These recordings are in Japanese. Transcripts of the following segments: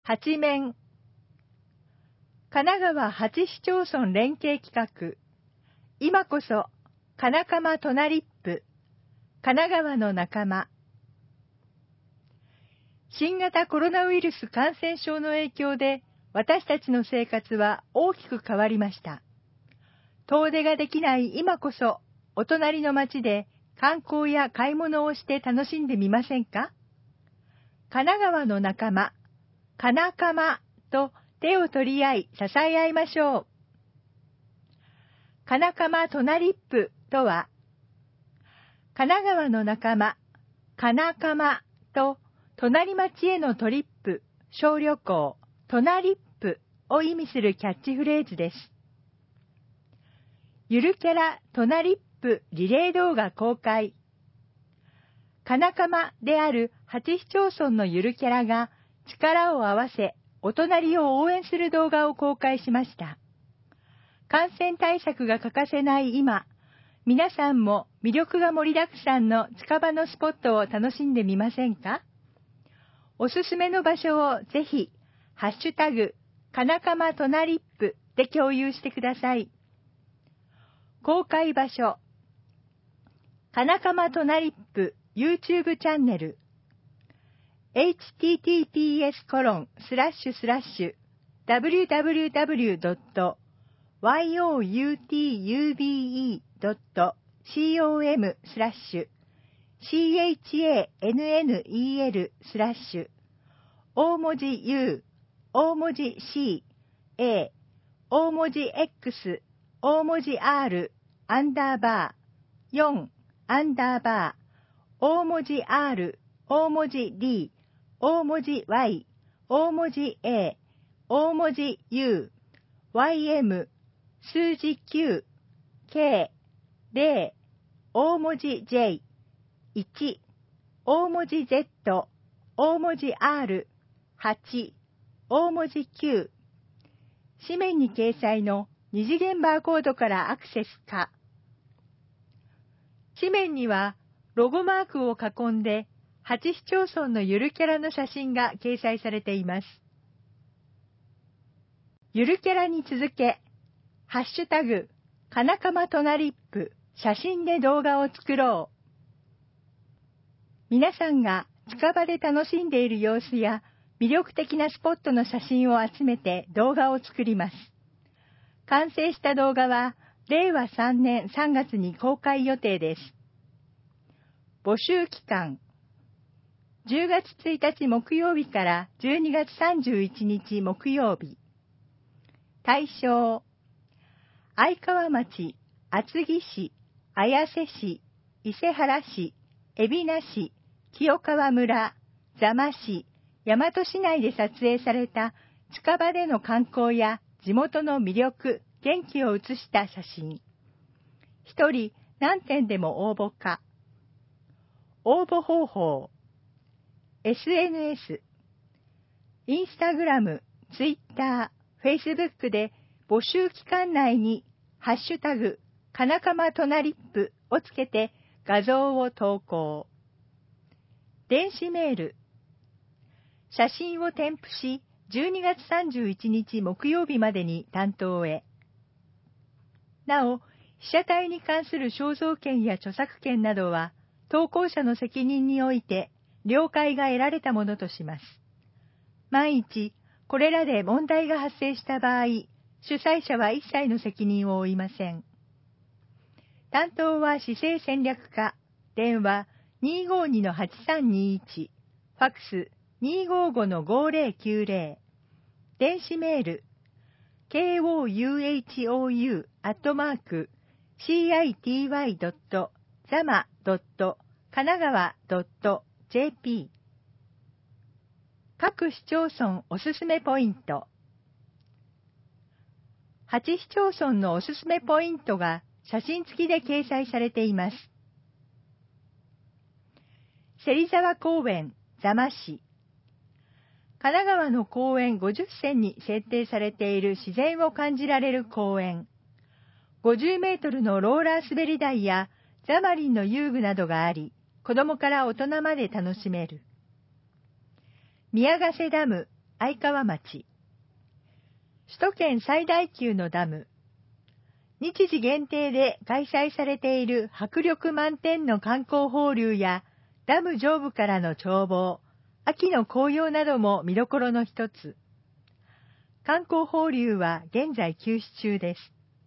八面。神奈川8市町村連携企画、今こそかなかま隣っぷ、神奈川の仲間。新型コロナウイルス感染症の影響で、私たちの生活は大きく変わりました。遠出ができない今こそ、お隣の町で観光や買い物をして楽しんでみませんか？神奈川の仲間、かなかまと手を取り合い支え合いましょう。かなかま隣っぷとは、神奈川の仲間、かなかまと隣町へのトリップ、小旅行、隣っぷを意味するキャッチフレーズです。ゆるキャラ隣っぷリレー動画公開。かなかまである8市町村のゆるキャラが力を合わせ、お隣を応援する動画を公開しました。感染対策が欠かせない今、皆さんも魅力が盛りだくさんの近場のスポットを楽しんでみませんか？おすすめの場所をぜひ、ハッシュタグ、かなかま隣っぷで共有してください。公開場所、かなかま隣っぷ YouTube チャンネル、https://www.youtube.channel/大文字 U、大文字 C、A、大文字 X、大文字 R、アンダーバー、4、アンダーバー、大文字 R、大文字 D、大文字 Y、大文字 A、大文字 U、YM、数字9、K、0、大文字 J、1、大文字 Z、大文字 R、8、大文字 Q、紙面に掲載の二次元バーコードからアクセスか。紙面にはロゴマークを囲んで8市町村のゆるキャラの写真が掲載されています。ゆるキャラに続け、ハッシュタグ、かなかま隣っぷ、写真で動画を作ろう。皆さんが近場で楽しんでいる様子や魅力的なスポットの写真を集めて動画を作ります。完成した動画は令和3年3月に公開予定です。募集期間、10月1日木曜日から12月31日木曜日。対象、愛川町、厚木市、綾瀬市、伊勢原市、海老名市、清川村、座間市、大和市内で撮影された近場での観光や地元の魅力、元気を写した写真。一人何点でも応募可。応募方法。SNS、インスタグラム、ツイッター、フェイスブックで募集期間内にハッシュタグ、かなかま隣っぷをつけて画像を投稿。電子メール。写真を添付し、12月31日木曜日までに担当へ。なお、被写体に関する肖像権や著作権などは、投稿者の責任において、了解が得られたものとします。万一、これらで問題が発生した場合、主催者は一切の責任を負いません。担当は市政戦略課、電話 252-8321、ファックス 255-5090、電子メール、kouhou@city.zama.kanagawa.jp。 各市町村おすすめポイント。8市町村のおすすめポイントが写真付きで掲載されています。芹沢公園、座間市。神奈川の公園50選に設定されている自然を感じられる公園。50メートルのローラー滑り台やザマリンの遊具などがあり、子供から大人まで楽しめる。宮ヶ瀬ダム、 愛川町。首都圏最大級のダム。日時限定で開催されている迫力満点の観光放流やダム上部からの眺望、秋の紅葉なども見どころの一つ。観光放流は現在休止中です。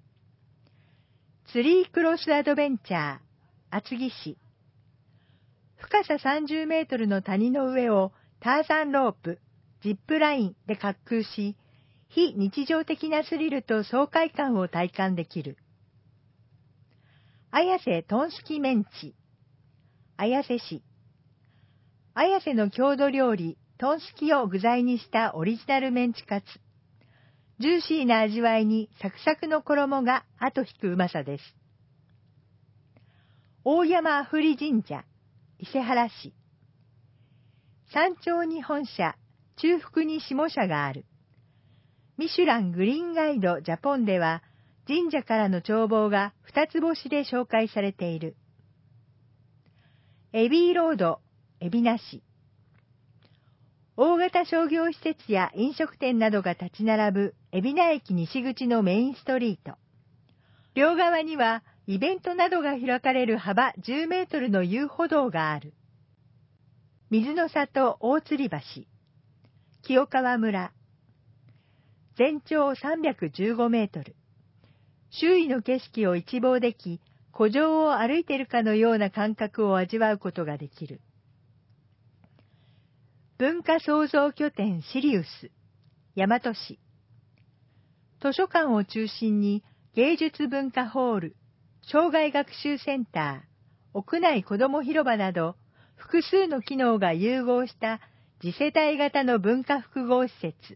ツリークロスアドベンチャー、厚木市。深さ30メートルの谷の上をターザンロープ、ジップラインで滑空し、非日常的なスリルと爽快感を体感できる。綾瀬トンスキメンチ。綾瀬市。綾瀬の郷土料理、トンスキを具材にしたオリジナルメンチカツ。ジューシーな味わいにサクサクの衣が後引くうまさです。大山阿夫利神社、伊勢原市。山頂に本社、中腹に下社がある。ミシュラングリーンガイドジャポンでは、神社からの眺望が2つ星で紹介されている。エビーロード、海老名市。大型商業施設や飲食店などが立ち並ぶ海老名駅西口のメインストリート。両側にはイベントなどが開かれる幅10メートルの遊歩道がある。水の里大吊橋。清川村。全長315メートル。周囲の景色を一望でき、湖上を歩いているかのような感覚を味わうことができる。文化創造拠点シリウス、大和市。図書館を中心に芸術文化ホール、障害学習センター、屋内子ども広場など、複数の機能が融合した次世代型の文化複合施設。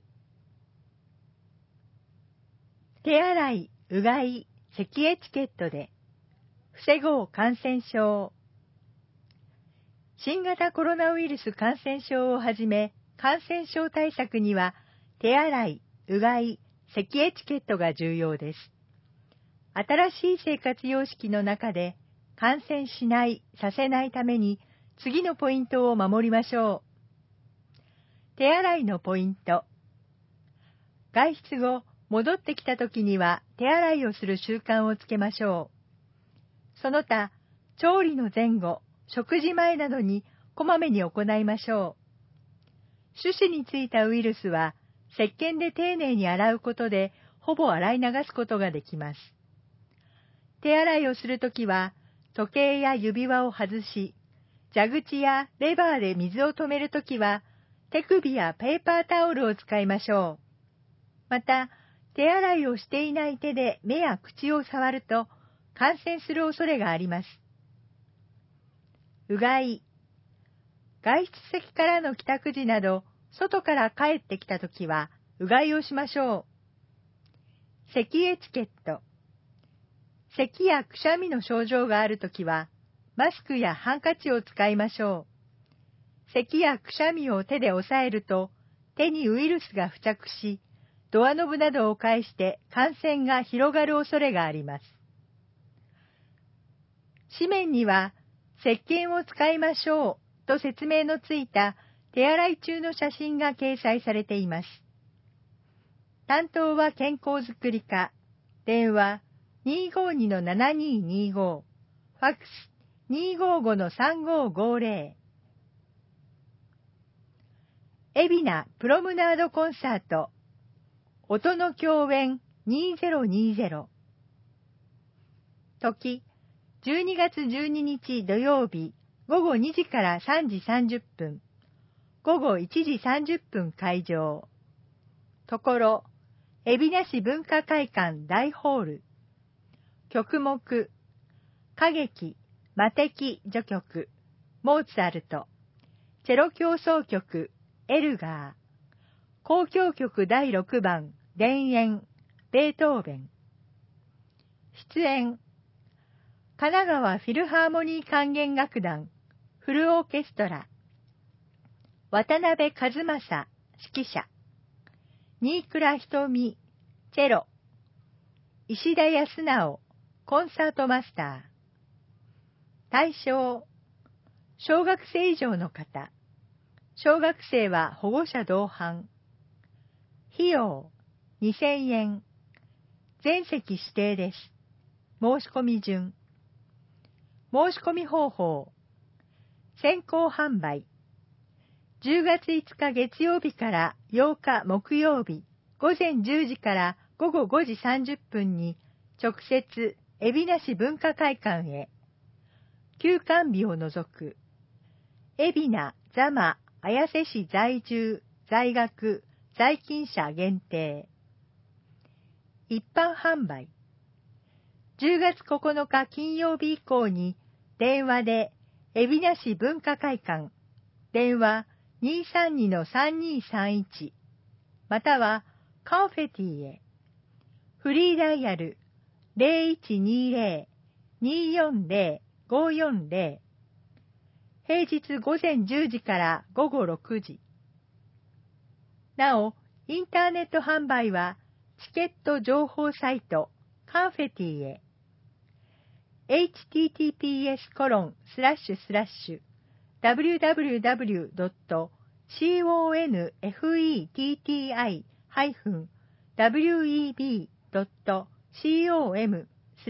手洗い、うがい、咳エチケットで、防ごう感染症。新型コロナウイルス感染症をはじめ、感染症対策には、手洗い、うがい、咳エチケットが重要です。新しい生活様式の中で、感染しない、させないために、次のポイントを守りましょう。手洗いのポイント。外出後、戻ってきた時には手洗いをする習慣をつけましょう。その他、調理の前後、食事前などにこまめに行いましょう。手指についたウイルスは、石鹸で丁寧に洗うことで、ほぼ洗い流すことができます。手洗いをするときは、時計や指輪を外し、蛇口やレバーで水を止めるときは、手首やペーパータオルを使いましょう。また、手洗いをしていない手で目や口を触ると感染する恐れがあります。うがい。外出先からの帰宅時など、外から帰ってきたときは、うがいをしましょう。咳エチケット。咳やくしゃみの症状があるときは、マスクやハンカチを使いましょう。咳やくしゃみを手で押さえると、手にウイルスが付着し、ドアノブなどを介して感染が広がる恐れがあります。紙面には、石鹸を使いましょうと説明のついた手洗い中の写真が掲載されています。担当は健康づくり課、電話 252-7225、ファックス 255-3550。海老名プロムナードコンサート音の共演2020。時、12月12日土曜日午後2時から3時30分、午後1時30分開場。ところ、海老名市文化会館大ホール。曲目、歌劇、魔笛序曲、モーツァルト、チェロ協奏曲、エルガー、交響曲第6番、田園、ベートーベン。出演、神奈川フィルハーモニー管弦楽団、フルオーケストラ、渡辺和正、指揮者、新倉瞳、チェロ、石田康直、コンサートマスター。対象、小学生以上の方。小学生は保護者同伴。 費用2000円。全席指定です。申し込み順。申し込み方法。先行販売。10月5日月曜日から8日木曜日午前10時から午後5時30分に直接海老名市文化会館へ。休館日を除く。海老名、座間、綾瀬市在住、在学、在勤者限定。一般販売。10月9日金曜日以降に電話で海老名市文化会館、電話232-3231またはカンフェティへ。フリーダイヤル 0120-240-540。平日午前10時から午後6時。なお、インターネット販売はチケット情報サイトカンフェティへ。https://www.confetti-web.com/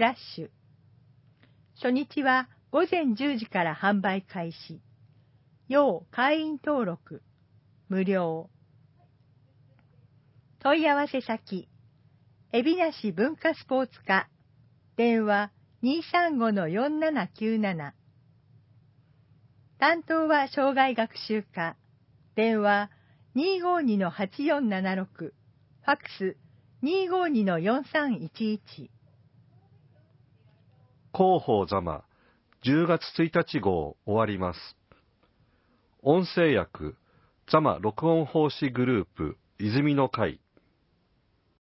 初日は午前10時から販売開始。要会員登録。無料。問い合わせ先。海老名市文化スポーツ課。電話235-4797。担当は障害学習課。電話252-8476。ファックス252-4311。 広報座間10月1日号終わります。音声訳座間録音奉仕グループ泉の会